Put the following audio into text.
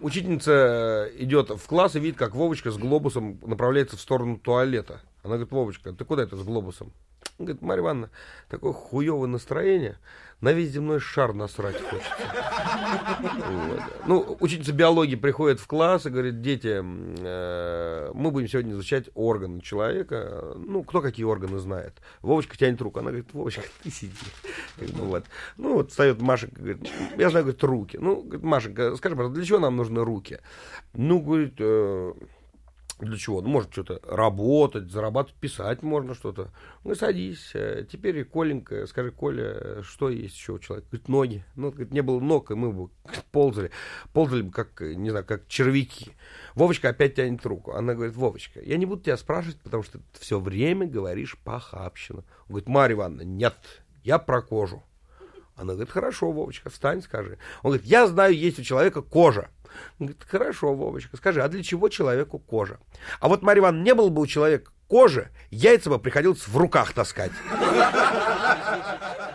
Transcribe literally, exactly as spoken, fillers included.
учительница идет в класс и видит, как Вовочка с глобусом направляется в сторону туалета. Она говорит: Вовочка, ты куда это с глобусом? Он говорит: Марья Ивановна, такое хуевое настроение, на весь земной шар насрать хочется. Вот. Ну, учительница биологии приходит в класс и говорит: дети, э, мы будем сегодня изучать органы человека. Ну, кто какие органы знает. Вовочка тянет руку. Она говорит: Вовочка, ты сиди. Ну, вот. Ну, вот встает Машенька, говорит: я знаю, говорит, руки. Ну, говорит: Машенька, скажи, пожалуйста, для чего нам нужны руки? Ну, говорит, э, для чего? Ну, может, что-то работать, зарабатывать, писать можно что-то. Ну, садись. Теперь, Коленька, скажи, Коля, что есть еще у человека? Говорит: ноги. Ну, говорит, не было ног, и мы бы ползали. Ползали бы, как, не знаю, как червяки. Вовочка опять тянет руку. Она говорит: Вовочка, я не буду тебя спрашивать, потому что ты все время говоришь похабщину. Он говорит: Марья Ивановна, нет, я про кожу. Она говорит: хорошо, Вовочка, встань, скажи. Он говорит: я знаю, есть у человека кожа. Он говорит: хорошо, Вовочка, скажи, а для чего человеку кожа? А вот, Марья Ивановна, не было бы у человека кожи, яйца бы приходилось в руках таскать.